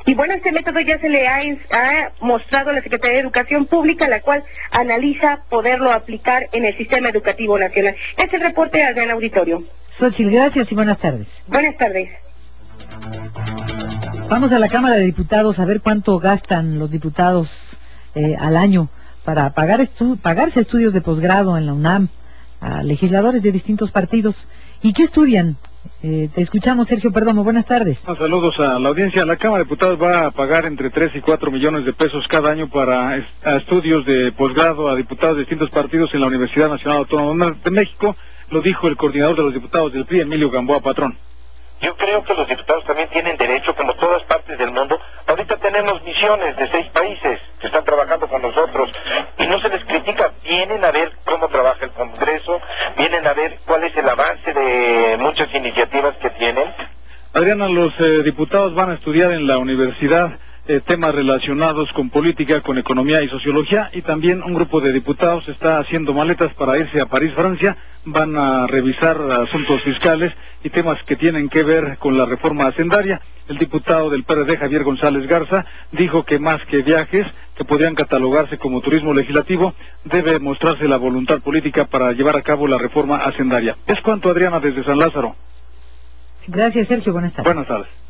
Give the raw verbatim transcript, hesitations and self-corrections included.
Y bueno, este método ya se le ha, ha mostrado a la Secretaría de Educación Pública, la cual analiza poderlo aplicar en el sistema educativo nacional. Este es el reporte del auditorio. Xochitl, gracias y buenas tardes. Buenas tardes. Vamos a la Cámara de Diputados a ver cuánto gastan los diputados eh, al año para pagar estu pagarse estudios de posgrado en la UNAM a legisladores de distintos partidos. ¿Y qué estudian? Eh, te escuchamos, Sergio Perdomo. Buenas tardes. Saludos a la audiencia. La Cámara de Diputados va a pagar entre tres y cuatro millones de pesos cada año para est a estudios de posgrado a diputados de distintos partidos en la Universidad Nacional Autónoma de México. Lo dijo el coordinador de los diputados del P R I, Emilio Gamboa Patrón. Yo creo que los diputados también tienen derecho, como todas partes del mundo. Ahorita tenemos misiones de seis países que están trabajando con nosotros y no se les critica. Vienen a ver cómo trabaja el Congreso, vienen a ver cuál es el avance de muchas iniciativas que tienen. Adriana, los eh, diputados van a estudiar en la universidad eh, temas relacionados con política, con economía y sociología, y también un grupo de diputados está haciendo maletas para irse a París, Francia. Van a revisar asuntos fiscales y temas que tienen que ver con la reforma hacendaria. El diputado del P R D, Javier González Garza, dijo que más que viajes, que podrían catalogarse como turismo legislativo, debe mostrarse la voluntad política para llevar a cabo la reforma hacendaria. Es cuanto, Adriana, desde San Lázaro. Gracias, Sergio. Buenas tardes. Buenas tardes.